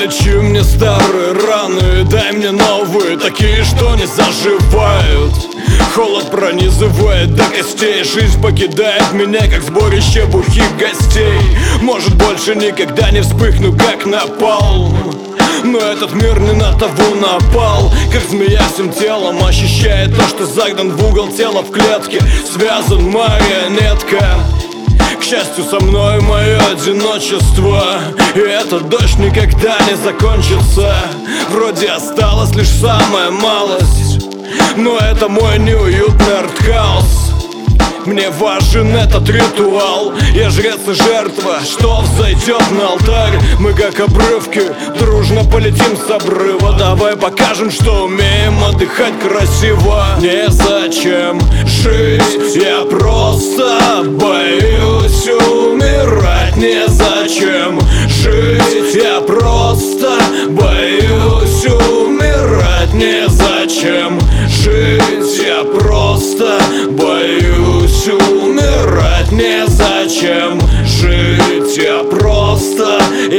Залечи мне старые раны, дай мне новые, такие, что не заживают. Холод пронизывает до костей, жизнь покидает меня, как сборище бухих гостей. Может, больше никогда не вспыхну, как напалм, но этот мир не на того напал. Как змея всем телом ощущает то, что загнан в угол тела в клетке, связан марионетка. К счастью, со мной мое одиночество, и этот дождь никогда не закончится. Вроде осталась лишь самая малость, но это мой неуютный артхаус. Мне важен этот ритуал. Я жрец и жертва, что взойдет на алтарь. Мы как обрывки, дружно полетим с обрыва. Давай покажем, что умеем отдыхать красиво. Незачем жить, я просто боюсь умирать. Незачем жить, я просто боюсь умирать. Незачем жить, я просто боюсь умирать. Незачем жить, я просто.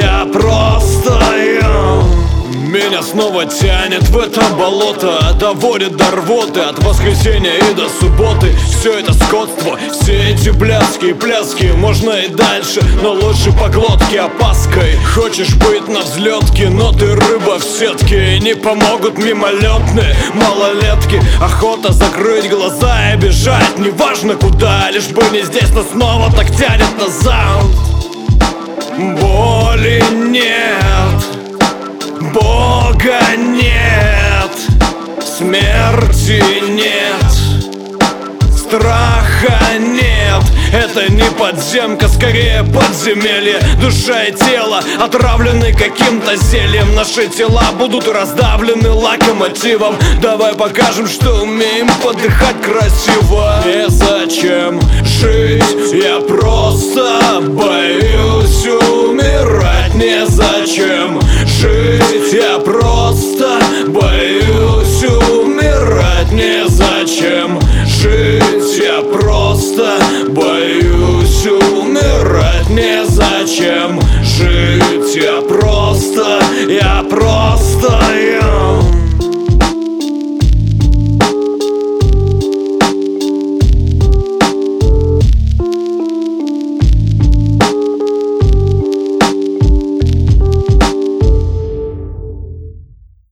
Меня снова тянет в это болото, доводит до рвоты от воскресенья и до субботы. Все это скотство, все эти блядские пляски. Можно и дальше, но лучше по глотке опаской. Хочешь быть на взлетке, но ты рыба в сетке. И не помогут мимолетные малолетки. Охота закрыть глаза и бежать, неважно куда, лишь бы не здесь, но снова так тянет назад. Боли нет, Бога нет, смерти нет, страха нет. Это не подземка, скорее подземелье. Душа и тело отравлены каким-то зельем. Наши тела будут раздавлены локомотивом. Давай покажем, что умеем подыхать красиво. Незачем жить, я просто боюсь умирать. Незачем жить, я просто боюсь умирать. Незачем жить, я просто боюсь умирать. Незачем жить.